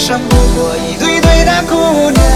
生不过一堆堆的姑娘。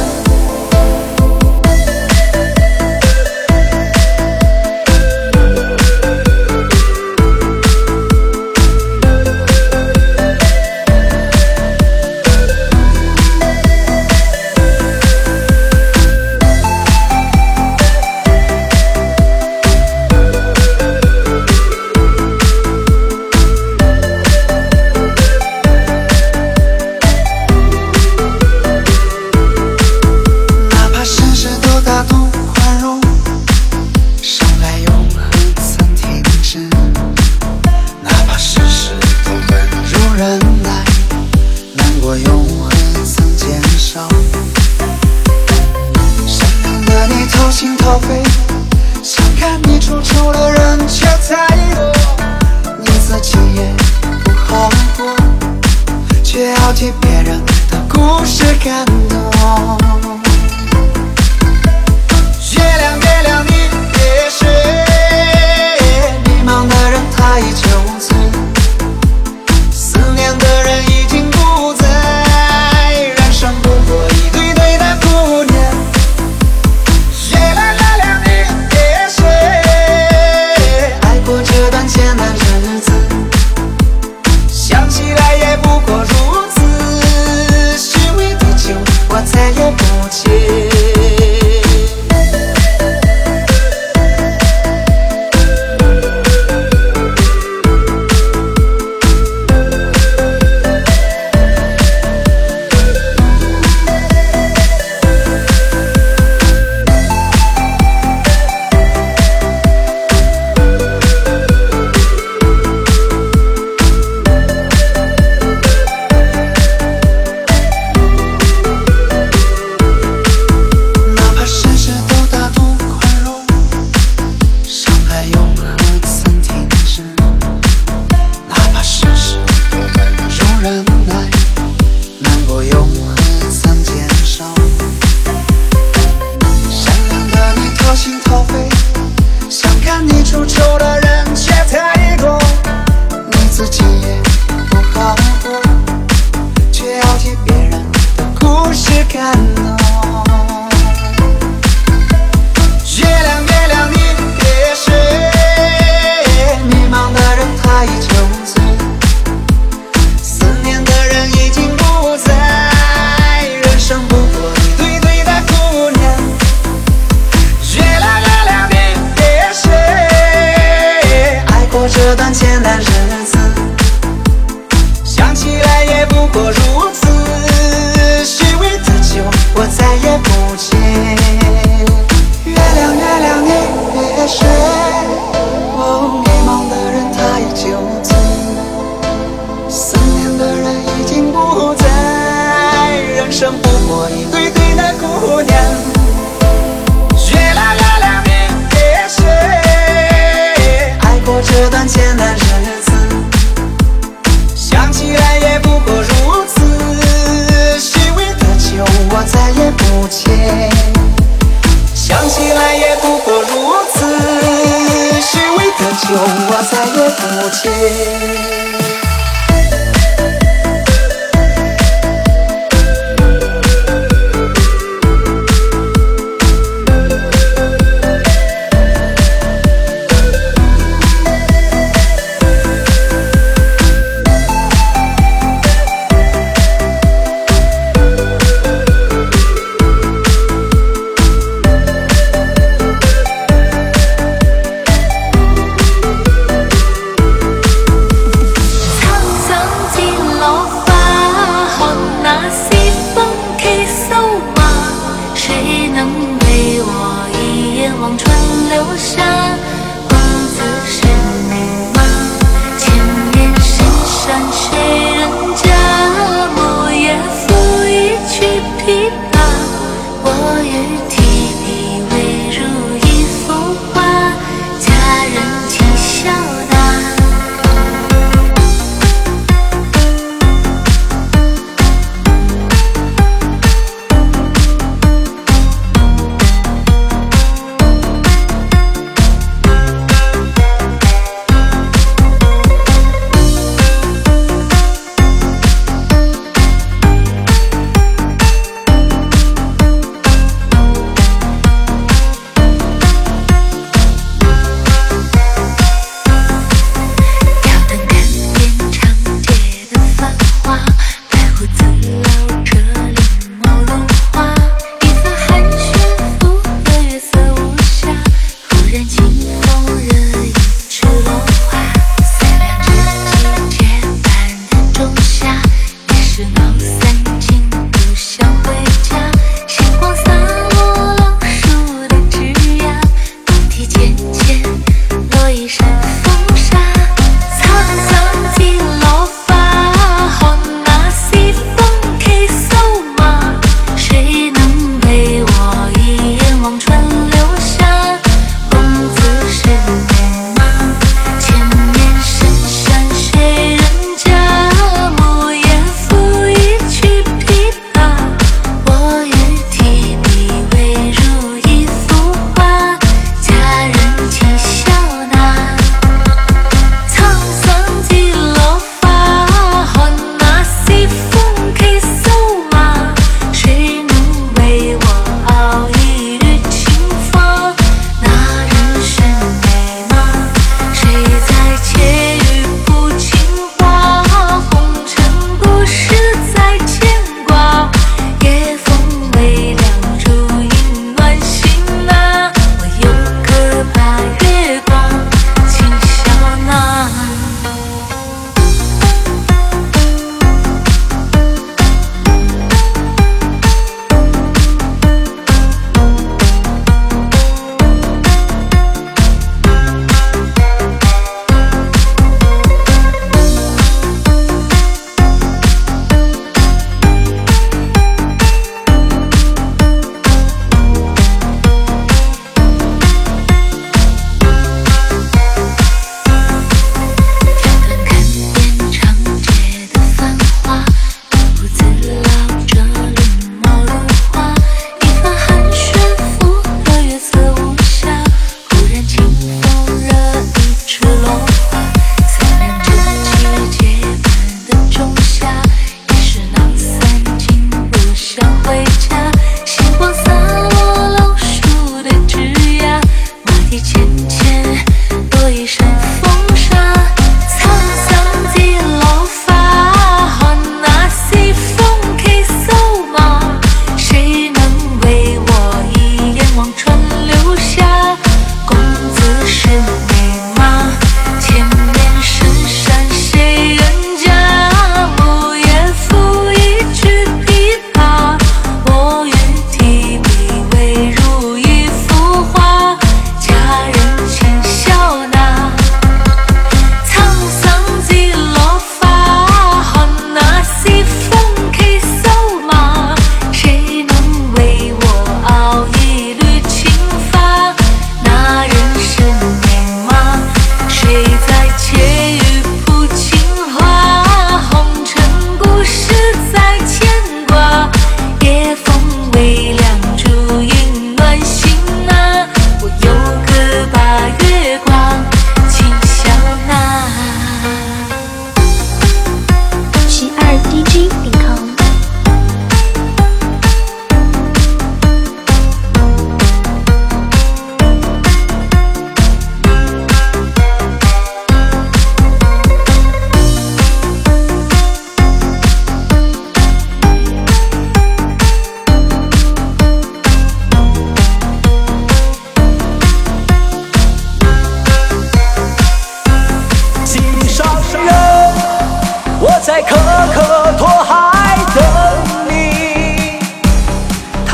我再也不见。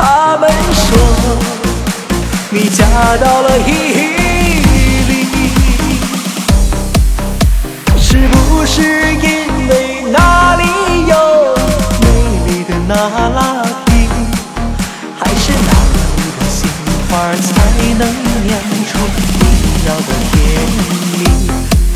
他们说你嫁到了伊犁，是不是因为那里有美丽的那拉提，还是那里的杏花才能酿出你要的甜蜜？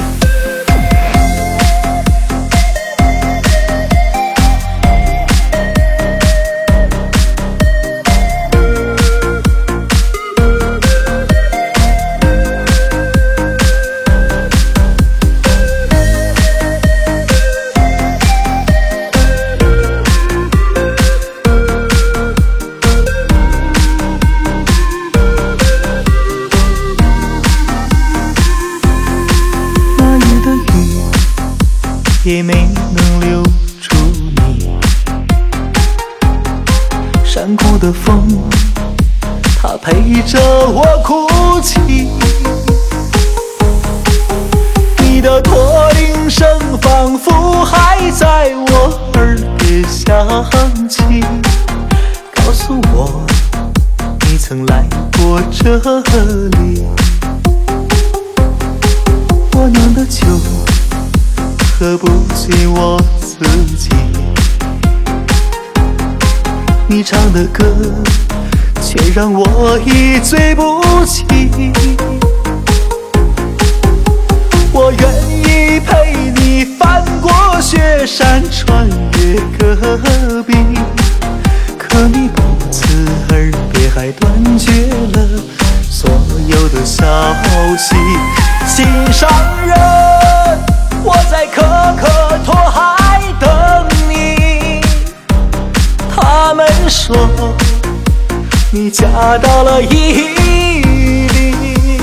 也没能留住你，山谷的风，它陪着我哭泣。你的驼铃声仿佛还在我耳边响起，告诉我你曾来过这里。我酿的酒喝不醉我自己，你唱的歌却让我一醉不起。我愿意陪你翻过雪山，穿越戈壁，可你不辞而别，还断绝了所有的消息。心上人，我在可可托海等你。他们说你嫁到了伊犁，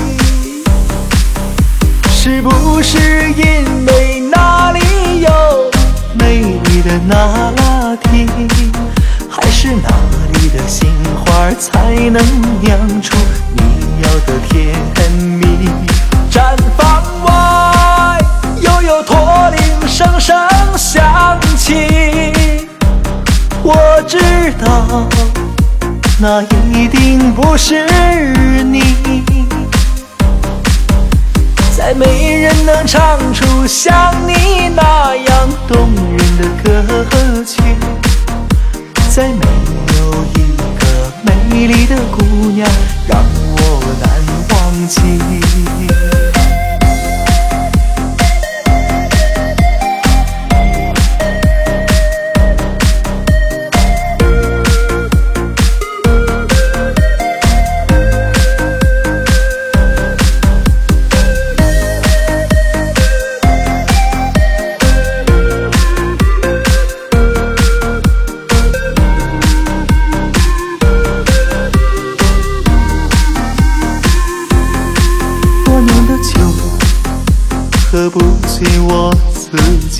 是不是因为那里有美丽的那拉提，还是那里的杏花才能酿出你要的甜蜜？毡房外又有驼铃声声响起，我知道那一定不是你，再没人能唱出像你那样动人的歌曲，再没有一个美丽的姑娘让我难忘记。喝不醉我自己，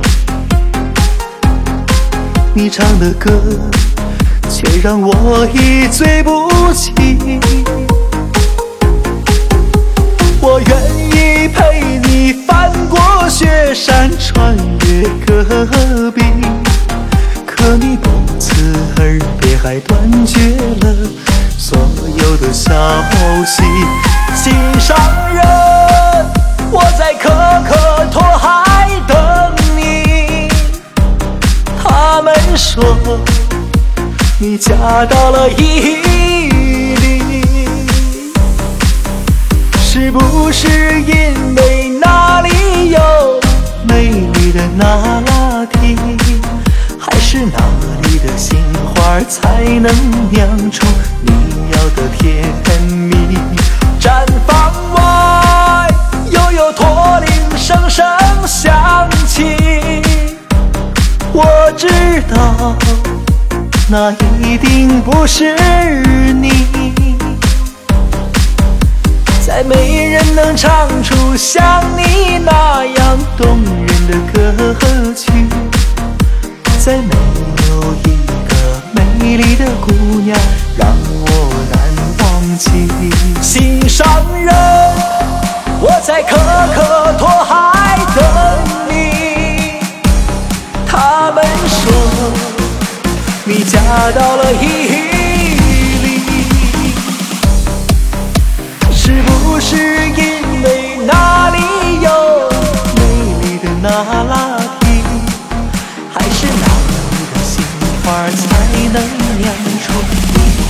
你唱的歌却让我一醉不起。我愿意陪你翻过雪山，穿越戈壁，可你不辞而别，还断绝了所有的消息。心上人，我在可可托海等你。他们说你嫁到了伊犁，是不是因为那里有美丽的那拉提，还是那里的杏花才能酿出你要的甜蜜？毡房外又有驼铃声声响起，我知道那一定不是你，再没人能唱出像你那样动人的歌曲，再没有一个美丽的姑娘让我难忘记。心上人，我在可可托海等你。他们说你嫁到了伊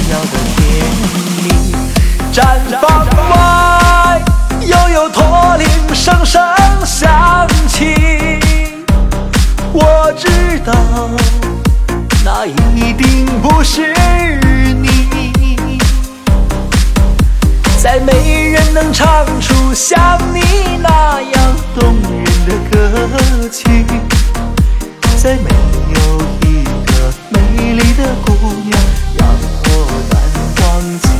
耀的天里。毡房外悠悠驼铃声声响起，我知道那一定不是你，再没人能唱出像你那样动人的歌曲，再没有一个美丽的姑娘让我难忘记。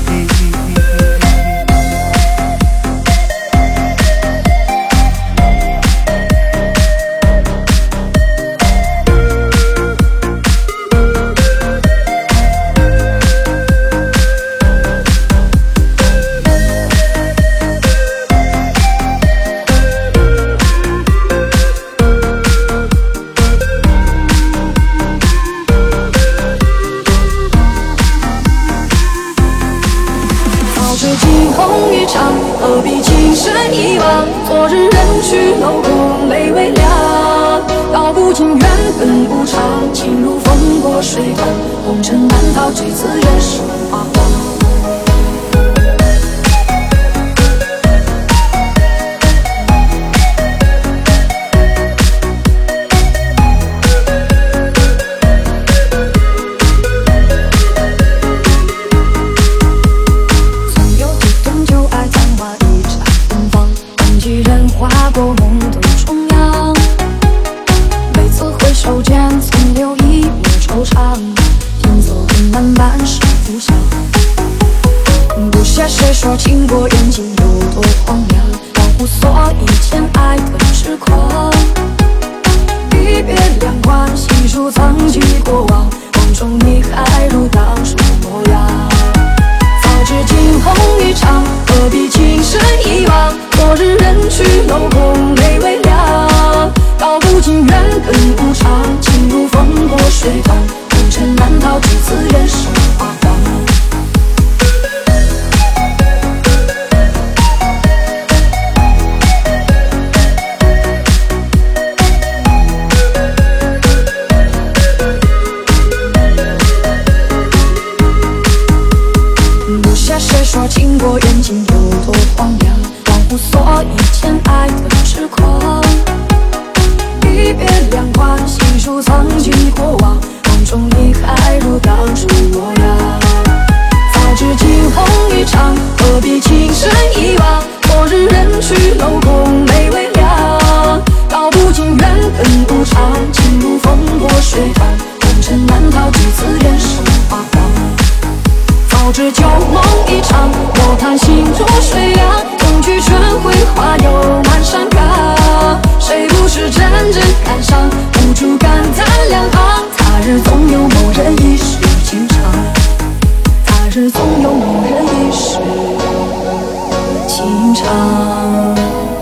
何必情深一往？昨日人去楼空泪微凉。道不尽缘分无常，情如风过水淌，红尘难逃，这次人生花黄。谁说情过缘尽有多荒凉？忘乎所以前爱的痴狂。一别两宽，细数曾经过往，梦中你还如当初模样。早知惊鸿一场，何必情深一往？昨日人去楼空泪微凉。道不尽缘分无常，情如风过水淌，红尘难逃，这次人生花黄。谁说情过缘尽有多荒凉？忘乎所以前爱的痴狂。一别两宽，细数曾经过往，梦中你还如当初模样。早知惊鸿一场，何必情深一往？昨日人去楼空泪微凉。道不尽缘分无常，情如风过水淌，红尘难逃，这次人生花黄。早知旧梦一场，莫叹心如水凉。终局春晖花又满山岗，谁不是真正感伤？无处感叹两行。他日总有某人一世情长，他日总有某人一世情长。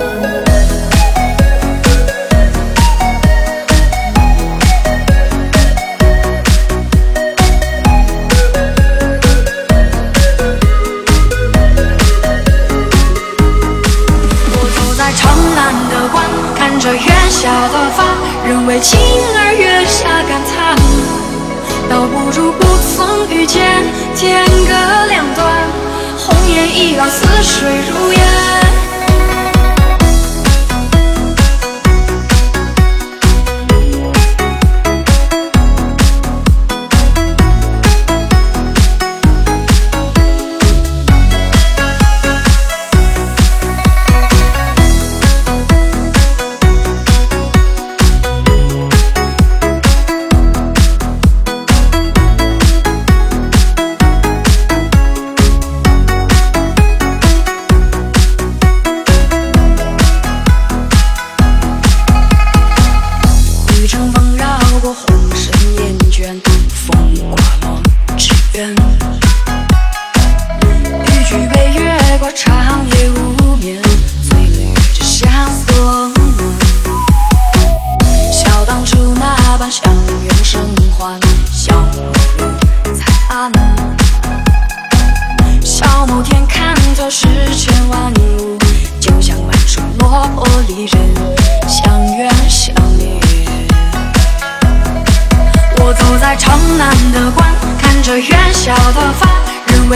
看着月下的发，人为情而月下感叹，倒不如不曾遇见，天各两端，红颜一老，似水如烟。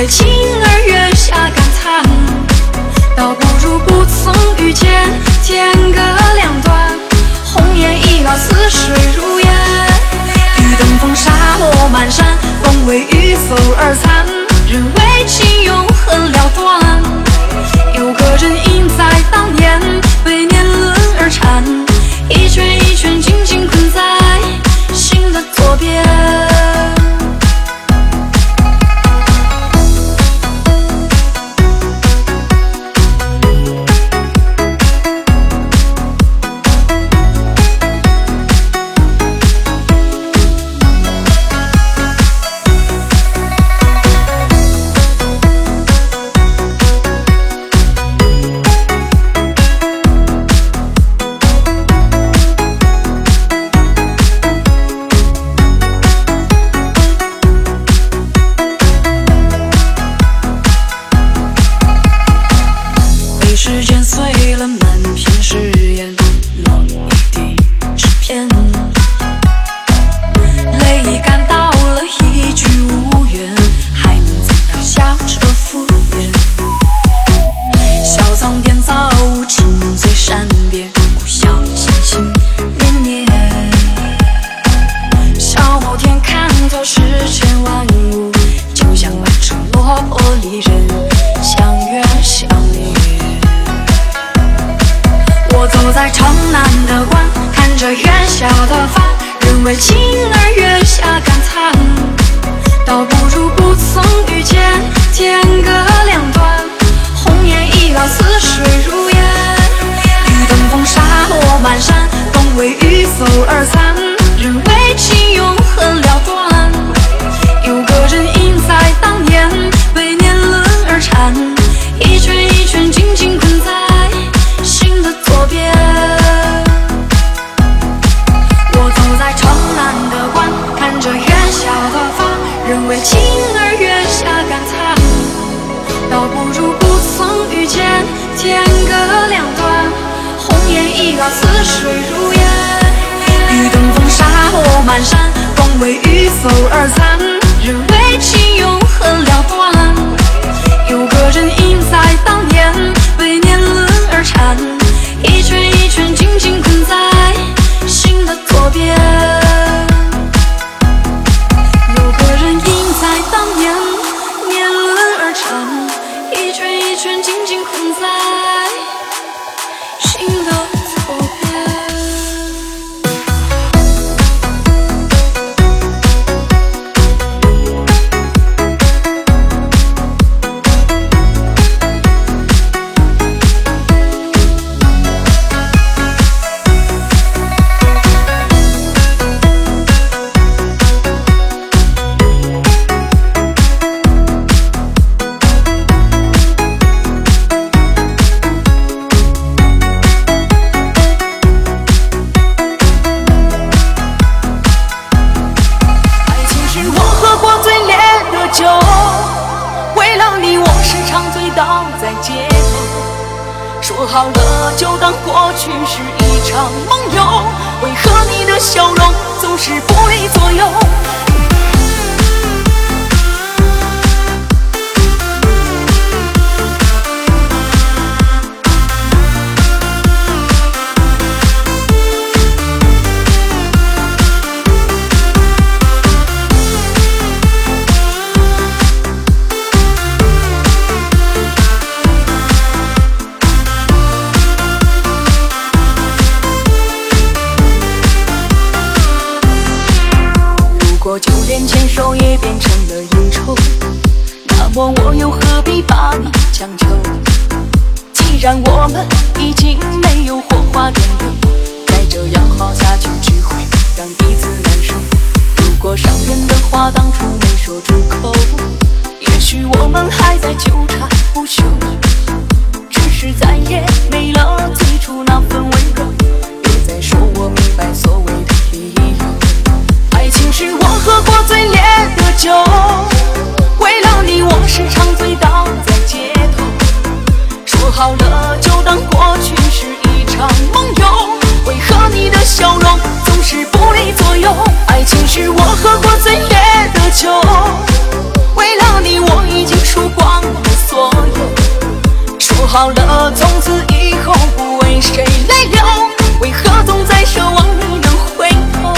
为情儿月下感叹，倒不如不曾遇见，天各两端，红颜易老，似水如烟。欲登峰，沙落满山，风为雨否而残，人为情永恒了断。有个人应在当年，被年轮而缠，一圈一圈紧紧困在心的左边。 时间碎了满片誓言，落一地纸片，泪已干到了一句无缘，还能怎样笑着敷衍？小藏颠造物，情最善变，故乡心心念念。小某天看透世间万物，就像满城落魄离人，相约相恋。我走在城南的关，看着月下的帆，人为情儿月下感叹，倒不如不曾遇见，天各两端，红颜易老，似水如烟。欲登峰，沙落满山，风为雨否而残，人为情永恒了断。有个人应在当年，被年轮而缠，一圈一圈紧紧困在心的左边。我走在城南的关，看着月下的帆，人为情儿月下感叹，倒不如不曾遇见，天各两端，红颜易老，似水如烟。欲登峰，沙落满山，风为雨否而残，人为情永恒了断。有个人应在当年，被年轮而缠，一圈一圈紧紧困在心的左边。有个人应在当年，年轮而缠，一圈一圈紧紧困在心的左边。 说好了就当过去是一场梦游，为何你的笑容总是不离左右？ 就连牵手也变成了忧愁，那么我又何必把你强求？既然我们已经没有火花点留，再这样好下去只会让彼此难受。如果伤人的话当初没说出口，也许我们还在纠缠不休，只是再也没了最初那份温柔。别再说我明白所谓的理由，爱情是我喝过最烈的酒，为了你我时常醉倒在街头。说好了就当过去是一场梦游，为何你的笑容总是不离左右？爱情是我喝过最烈的酒，为了你我已经说好了，从此以后不为谁泪流，为何总在奢望你能回头？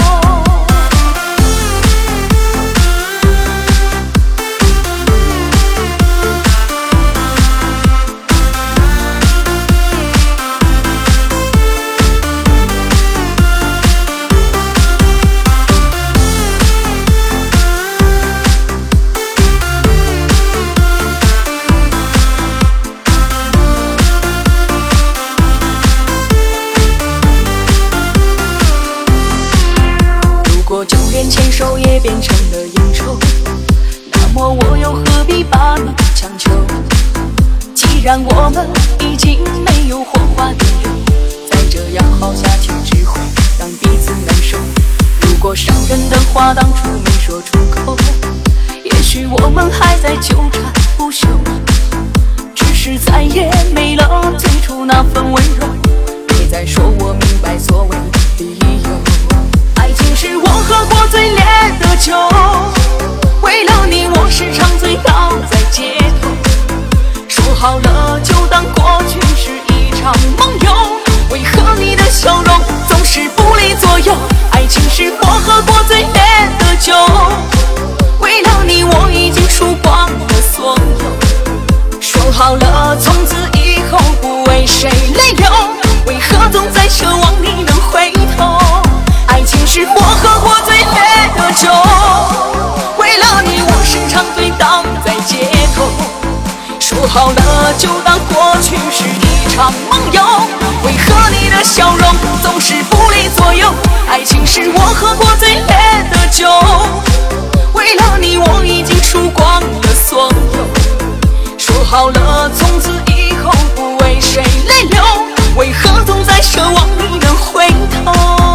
牵手也变成了应酬，那么我又何必把你强求？既然我们已经没有火花点流，再这样好下去只会让彼此难受。如果伤人的话当初没说出口，也许我们还在纠缠不休，只是再也没了最初那份温柔，别再说我明白所谓的理由。爱情是我喝过最烈的酒，为了你我时常醉倒在街头。说好了就当过去是一场梦游，为何你的笑容总是不离左右？爱情是我喝过最烈的酒，为了你我已经输光了所有。说好了从此以后不为谁泪流，为何总在奢望你能回头？爱情是我喝过最烈的酒，为了你我时常醉倒在街头。说好了就当过去是一场梦游，为何你的笑容总是不离左右？爱情是我喝过最烈的酒，为了你我已经输光了所有。说好了从此以后不为谁泪流，为何总在奢望你能回头？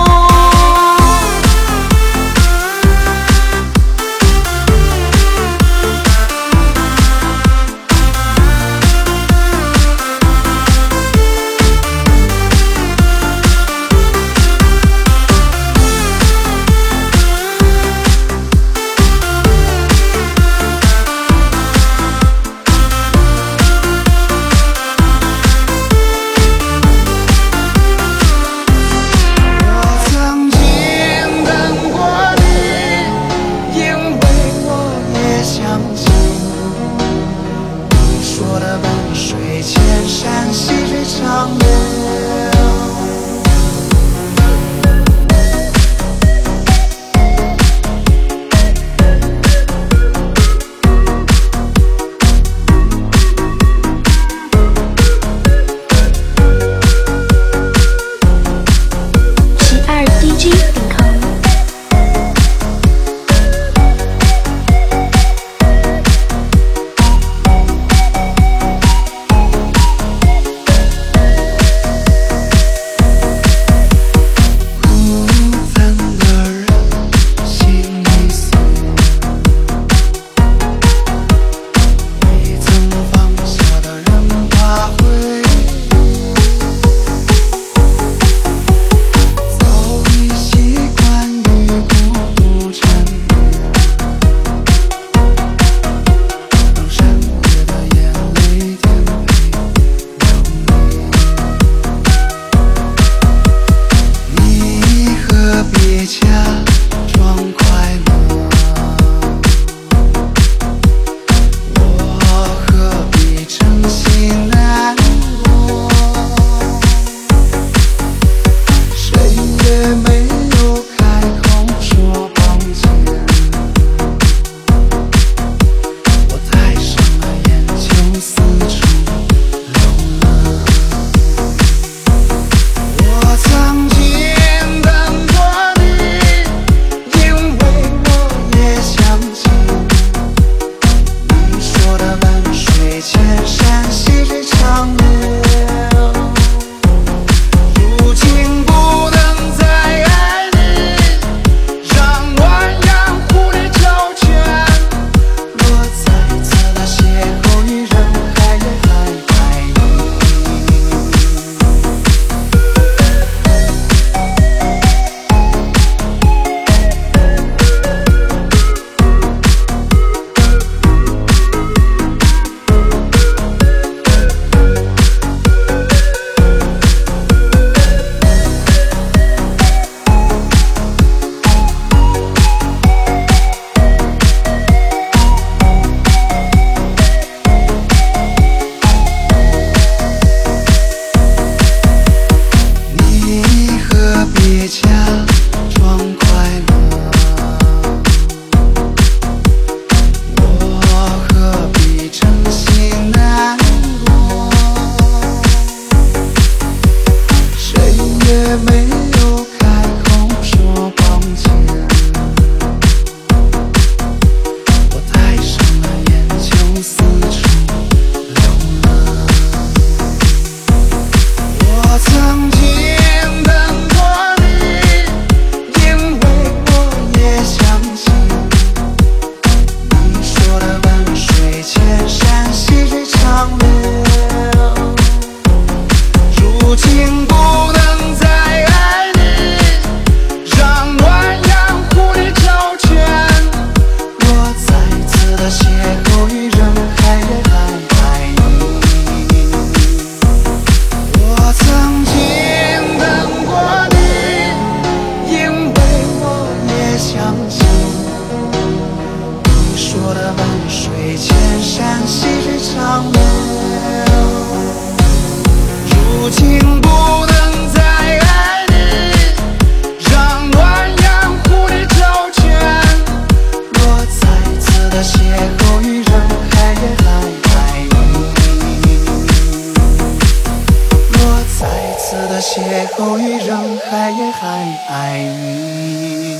风雨仍还爱你。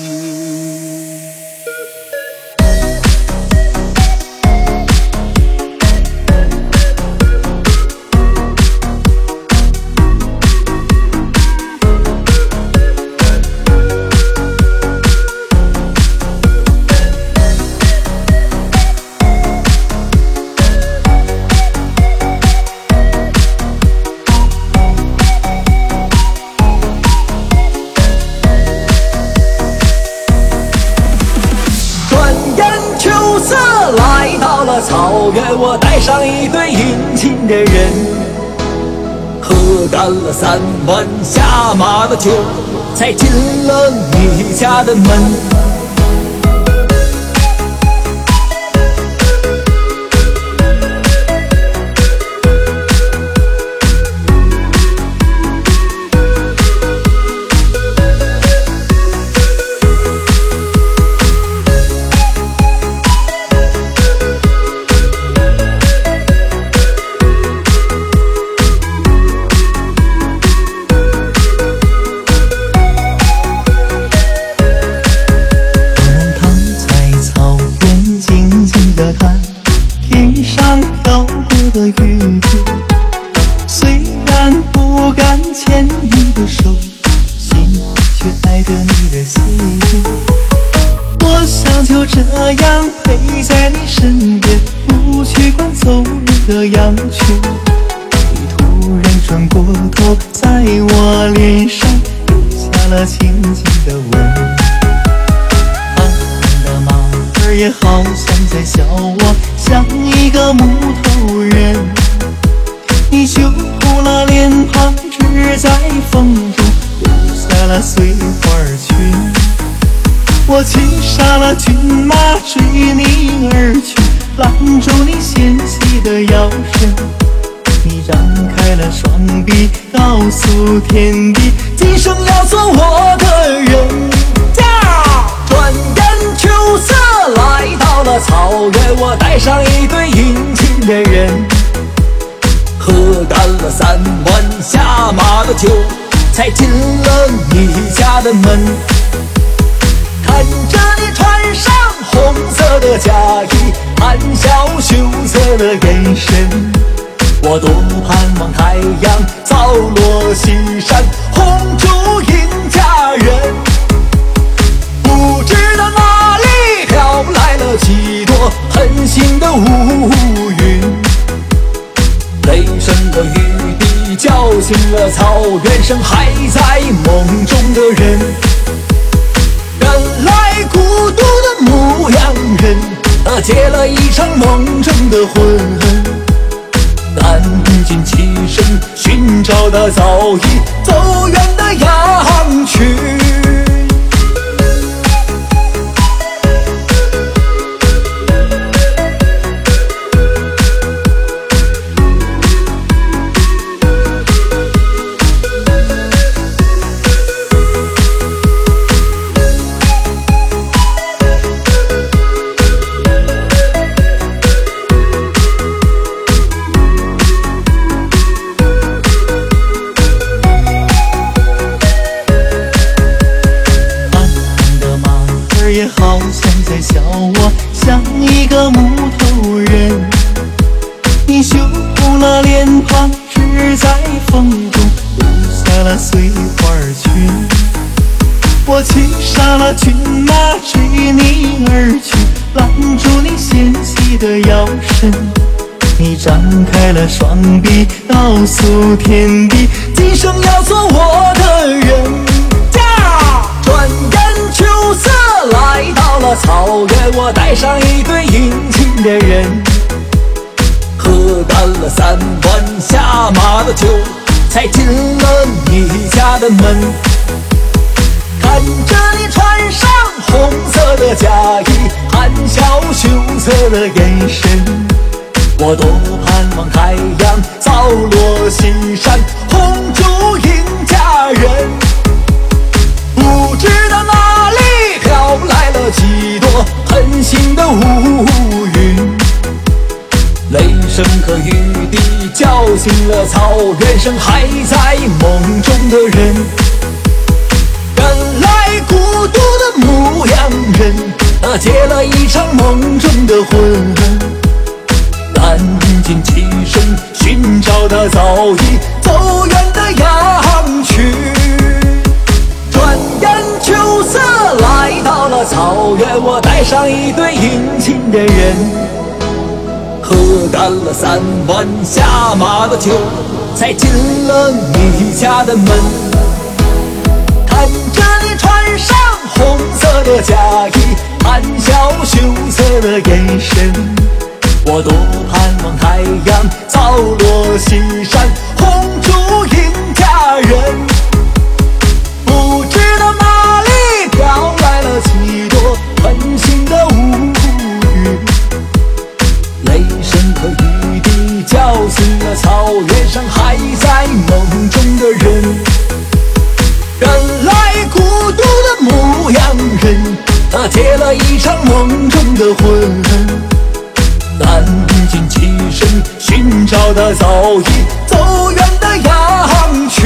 来到了草原，我带上一对殷勤的人，喝干了3碗下马的酒，才进了你家的门。天上飘过的雨滴，虽然不敢牵你的手，心却爱着你的心。我想就这样陪在你身边，不去管走人的羊群。你突然转过头，在我脸上留下了轻轻的吻。也好像在笑我，像一个木头人。你揪了脸庞，只在风中留下了碎花裙。我骑上了骏马，追你而去，拦住你纤细的腰身。你张开了双臂，告诉天地，今生要做我的人。转眼秋色来到了草原，我带上一对殷勤的人，喝干了3碗下马的酒，才进了你家的门。看着你穿上红色的嫁衣，含笑羞涩的眼神，我多盼望太阳早落西山，红烛迎佳人。不知道哪里飘来了几朵狠心的乌云，雷声和雨滴叫醒了草原上还在梦中的人。原来孤独的牧羊人，结了一场梦中的婚，赶紧起身寻找那早已走远的羊群。也好像在笑我，像一个木头人。你修了脸庞，只在风中留下了碎花裙。我骑上了骏马，追你而去，拦住你纤细的腰身。你张开了双臂，告诉天地，今生要做我的人。转眼秋色来到了草原，我带上一对殷勤的人，喝干了3碗下马的酒，才进了你家的门。看着你穿上红色的嫁衣，含笑羞涩的眼神，我多盼望太阳早落西山，红烛迎佳人。不知道哪里飘来了几朵狠心的乌云，雷声声和雨滴叫醒了草原上还在梦中的人。原来孤独的牧羊人，他结了一场梦中的婚，赶紧起身寻找他早已走远的羊群。转眼秋色来到了草原，我带上一对迎亲的人，喝干了3碗下马的酒，才进了你家的门。看着你穿上红色的嫁衣，含笑羞涩的眼神，我多盼望太阳早落西山，红烛迎佳人。不知道哪里飘来了几朵温馨的乌语，雷声和雨滴叫醒了草原上还在梦中的人。原来孤独的牧羊人，他结了一场梦中的婚，赶紧起身寻找他早已走远的羊群。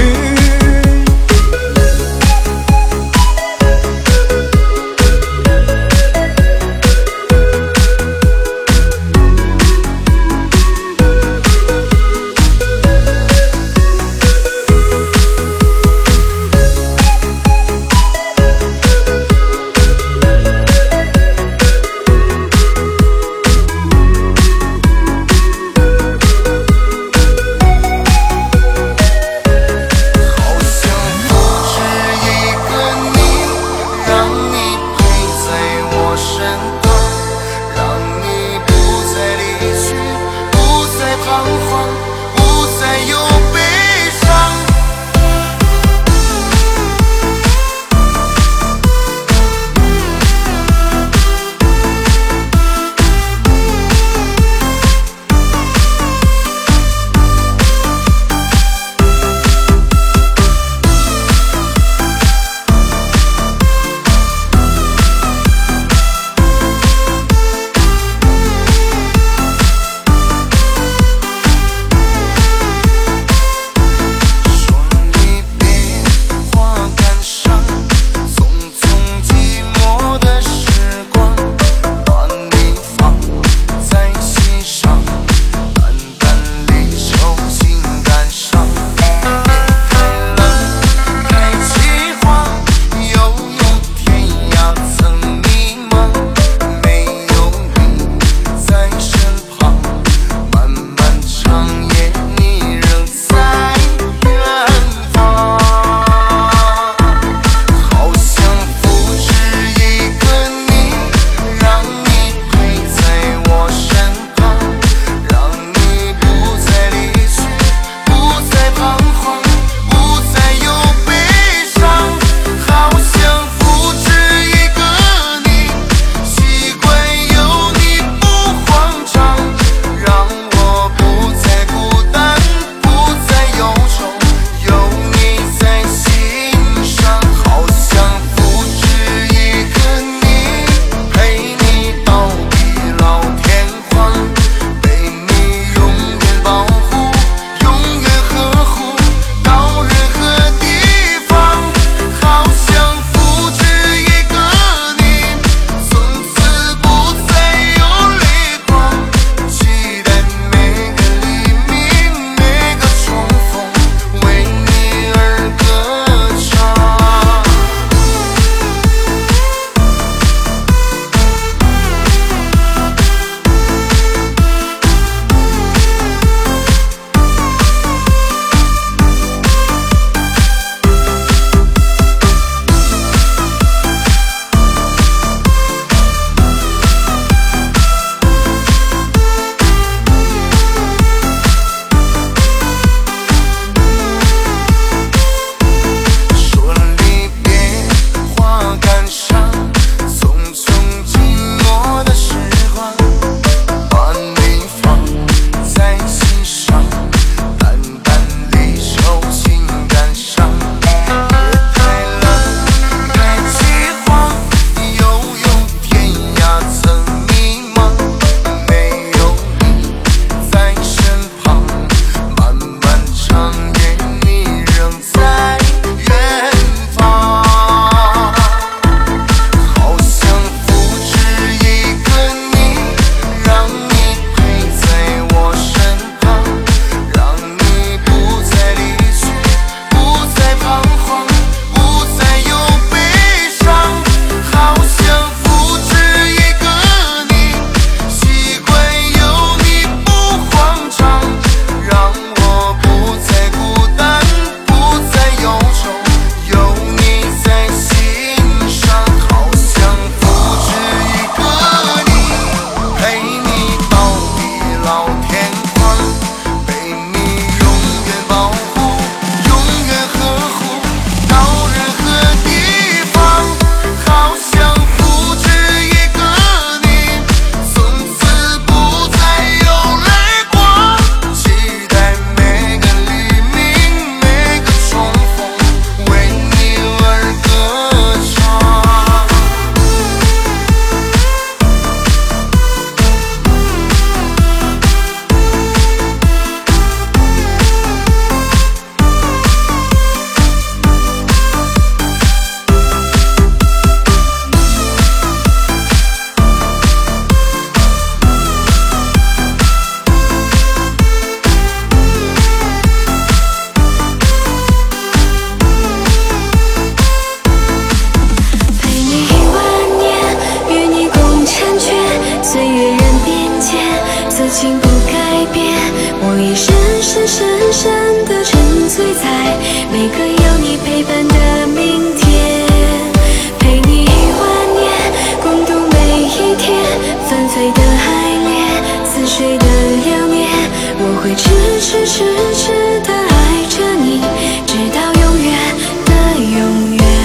改变，我已深深深深地沉醉在每个有你陪伴的明天，陪你10000年，共度每一天，纷飞的海恋，似水的流年，我会痴痴痴痴地爱着你，直到永远的永远。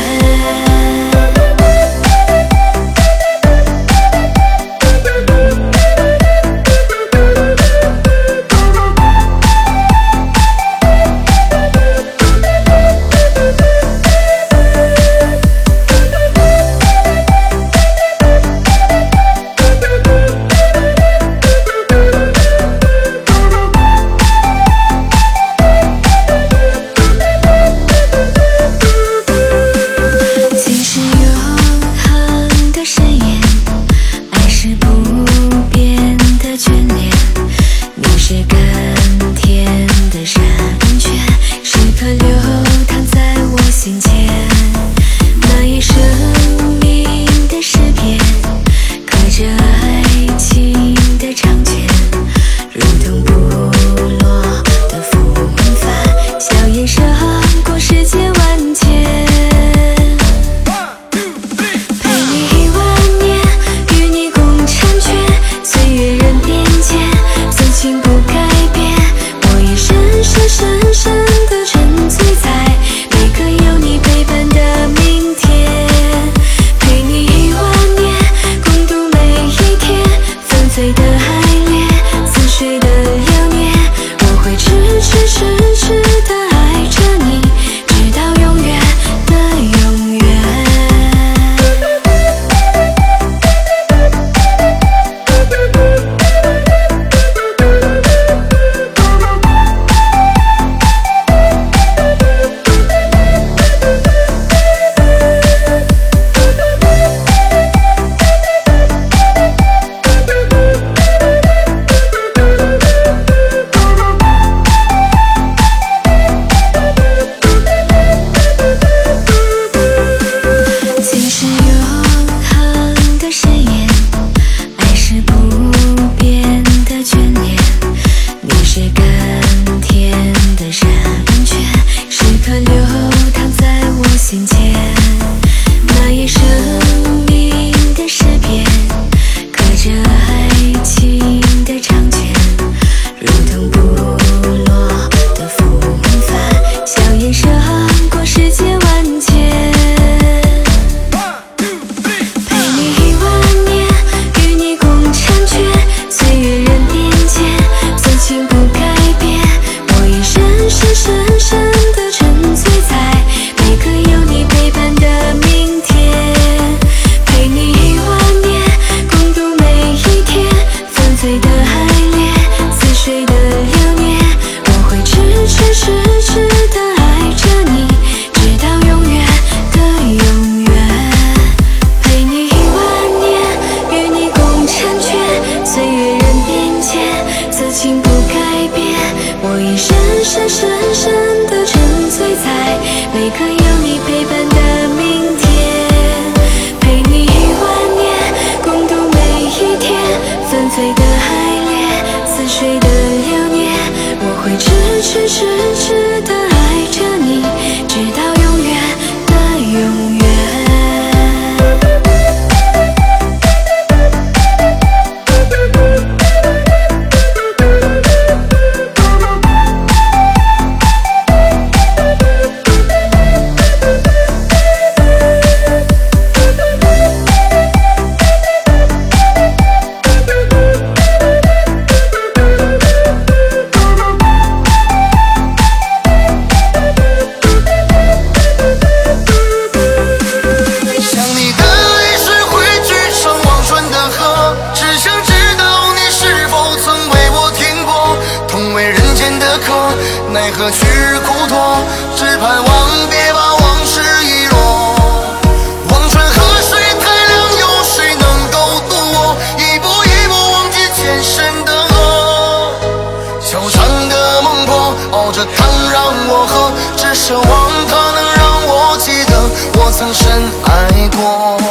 曾深爱过。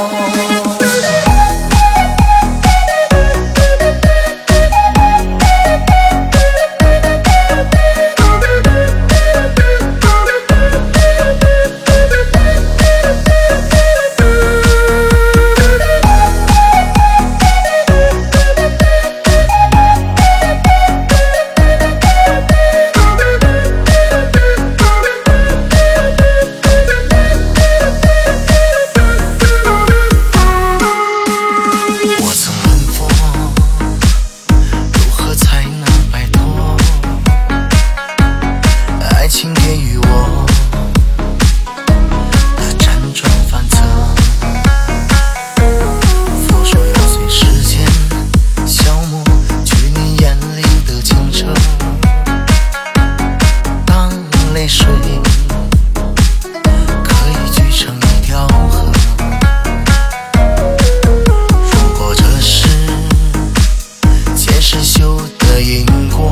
过，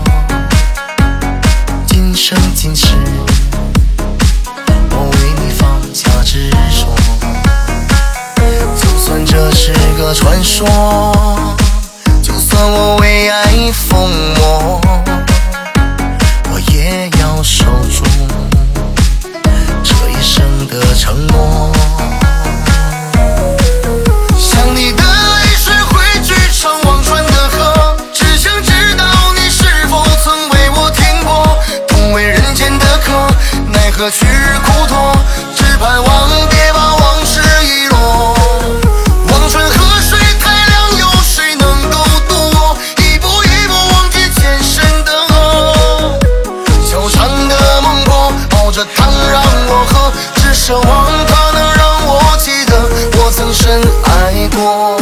今生今世我为你放下执着，就算这是个传说，就算我为爱疯魔，我也要守住这一生的承诺。想你的泪水汇聚成忘川的河，只想知道你是否曾为我听过同为人间的客，奈何去日苦托，只盼望别把往事遗落。忘川河水太凉，有谁能够渡我？一步一步忘记前生的恶，小长的梦破，熬着汤让我喝，只奢望它能让我记得我曾深爱过。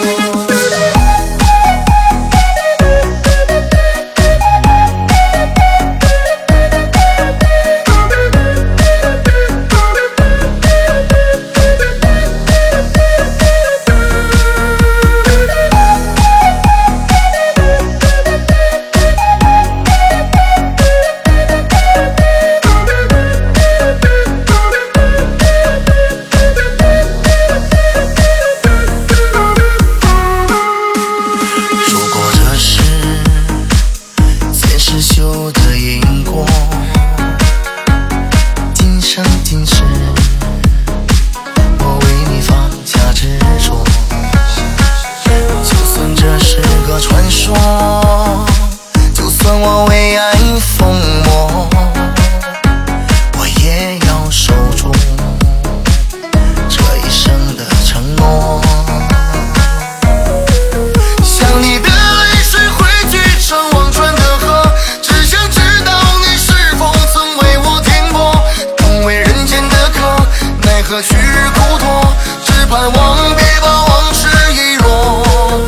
就算我为爱疯魔，我也要守住这一生的承诺。想你的泪水汇聚成忘川的河，只想知道你是否曾为我听过同为人间的客，奈何去日苦托，只盼望别把往事遗落。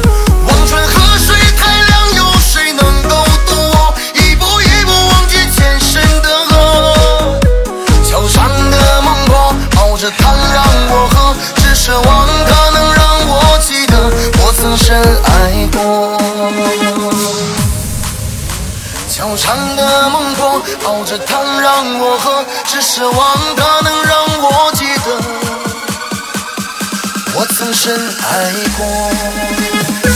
汤让我喝，只奢望它能让我记得我曾深爱过。悄长的梦破，熬着汤让我喝，只奢望它能让我记得我曾深爱过。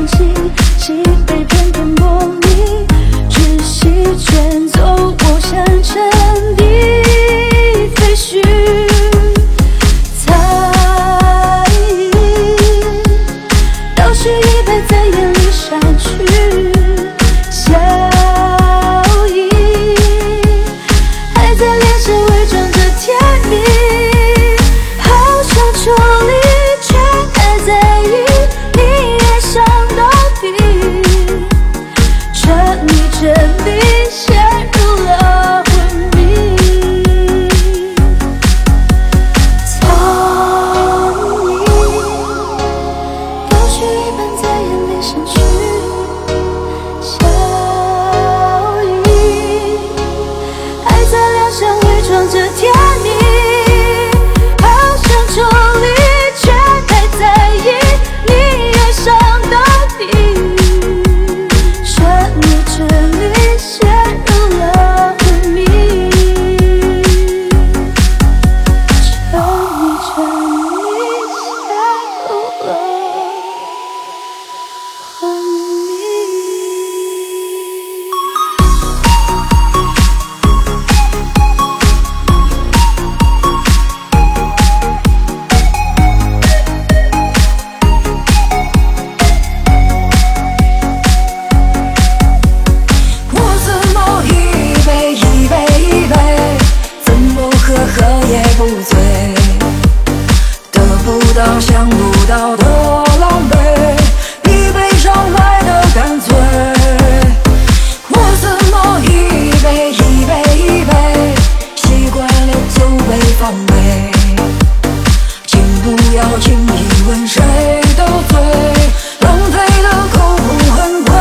弃，喜被片片剥离，窒息卷走我像尘地废墟。猜疑，都是已被在眼里删去。笑意，还在脸上伪装着甜蜜。好想抽离，却还在意你爱上到底。趁你沉迷，陷入了昏迷。藏匿，都是一般在眼里删去。笑意，还在脸上伪装着甜蜜。好想抽离，却还在意你爱上到底。趁你沉迷，陷入了昏迷。趁你沉迷，陷入了昏迷。我怎么一杯一杯一杯，怎么喝也不醉，得不到想不到多狼狈，比悲伤来的干脆。我怎么一杯一杯一杯，习惯了就被防备，请不要轻易问谁的罪，浪费的口红很贵。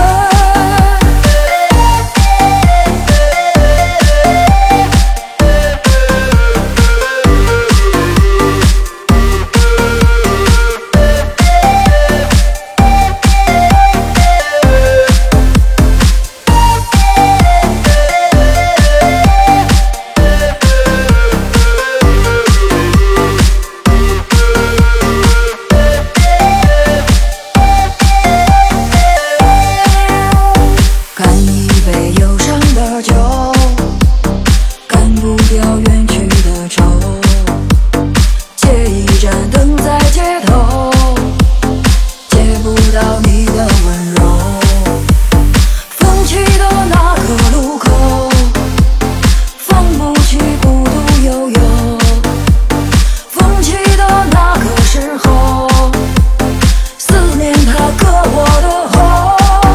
干一杯忧伤的酒，干不掉远去的愁，借一盏灯在街头，借不到你的温柔。风起的那个路口，放不起孤独悠悠。风起的那个时候，思念它割我的喉。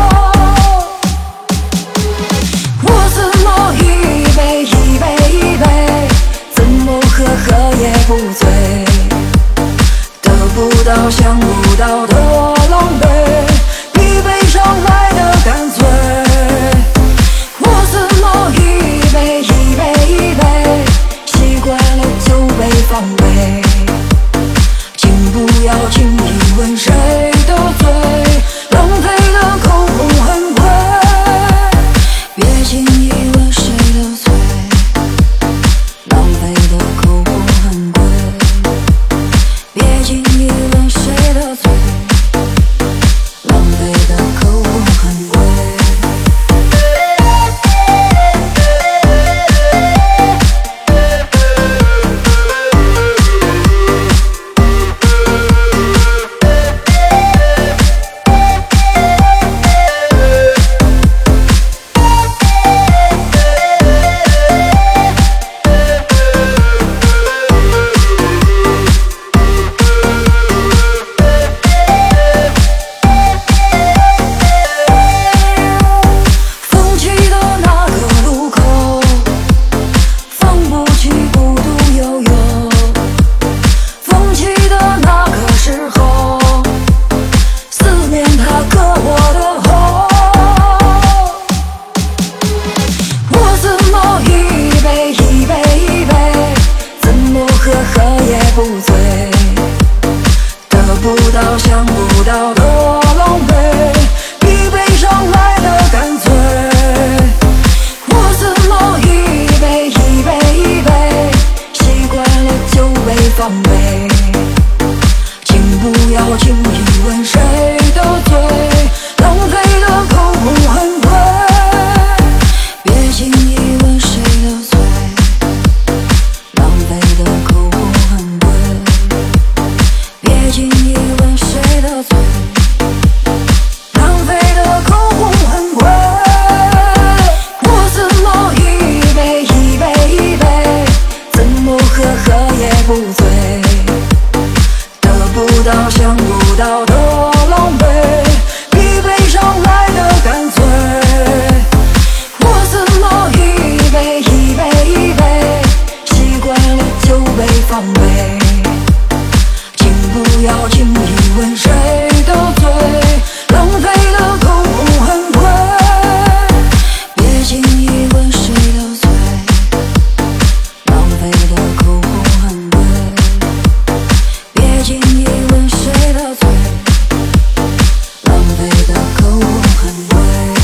我怎么一杯一杯一杯，怎么喝也不醉，得不到想不到多狼狈，比悲伤来的干脆。我怎么一杯一杯一杯，习惯了就被防备，请不要轻易问谁的罪，浪费的口红很贵。别轻易问谁的罪，浪费的口红很贵。别轻易问谁的罪，浪费的口红很贵。风起的那个路口，放不起孤独悠悠。风起的那个时候，思念它割我的喉。我怎么一杯一杯一杯，怎么喝也不醉，得不到想不到多狼狈，比悲伤来的干脆。我怎么一杯一杯一杯，习惯了就被防备，请不要轻易问谁的罪， 我很累。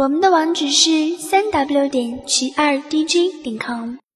我们的网址是3w.72dj.com。